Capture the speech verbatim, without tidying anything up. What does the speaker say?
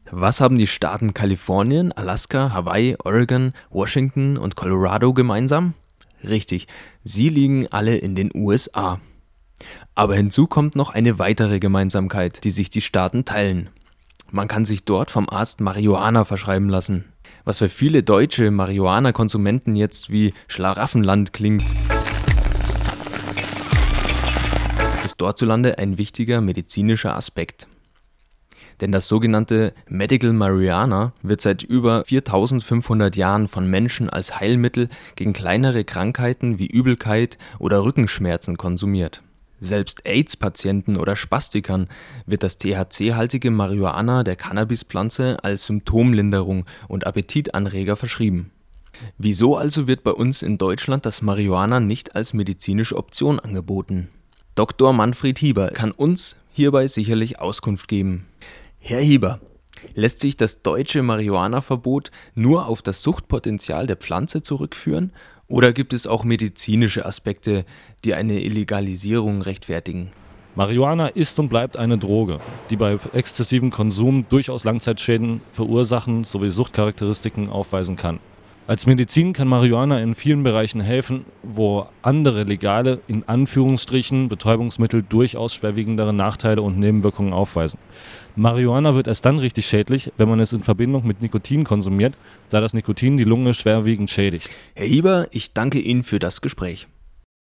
Was haben die Staaten Kalifornien, Alaska, Hawaii, Oregon, Washington und Colorado gemeinsam? Richtig, sie liegen alle in den U S A. Aber hinzu kommt noch eine weitere Gemeinsamkeit, die sich die Staaten teilen. Man kann sich dort vom Arzt Marihuana verschreiben lassen. Was für viele deutsche Marihuana-Konsumenten jetzt wie Schlaraffenland klingt, ist dortzulande ein wichtiger medizinischer Aspekt. Denn das sogenannte Medical Marijuana wird seit über viertausendfünfhundert Jahren von Menschen als Heilmittel gegen kleinere Krankheiten wie Übelkeit oder Rückenschmerzen konsumiert. Selbst AIDS-Patienten oder Spastikern wird das T H C-haltige Marihuana der Cannabispflanze als Symptomlinderung und Appetitanreger verschrieben. Wieso also wird bei uns in Deutschland das Marihuana nicht als medizinische Option angeboten? Doktor Manfred Hieber kann uns hierbei sicherlich Auskunft geben. Herr Hieber, lässt sich das deutsche Marihuana-Verbot nur auf das Suchtpotenzial der Pflanze zurückführen oder gibt es auch medizinische Aspekte, die eine Illegalisierung rechtfertigen? Marihuana ist und bleibt eine Droge, die bei exzessivem Konsum durchaus Langzeitschäden verursachen sowie Suchtcharakteristiken aufweisen kann. Als Medizin kann Marihuana in vielen Bereichen helfen, wo andere legale, in Anführungsstrichen, Betäubungsmittel durchaus schwerwiegendere Nachteile und Nebenwirkungen aufweisen. Marihuana wird erst dann richtig schädlich, wenn man es in Verbindung mit Nikotin konsumiert, da das Nikotin die Lunge schwerwiegend schädigt. Herr Hieber, ich danke Ihnen für das Gespräch.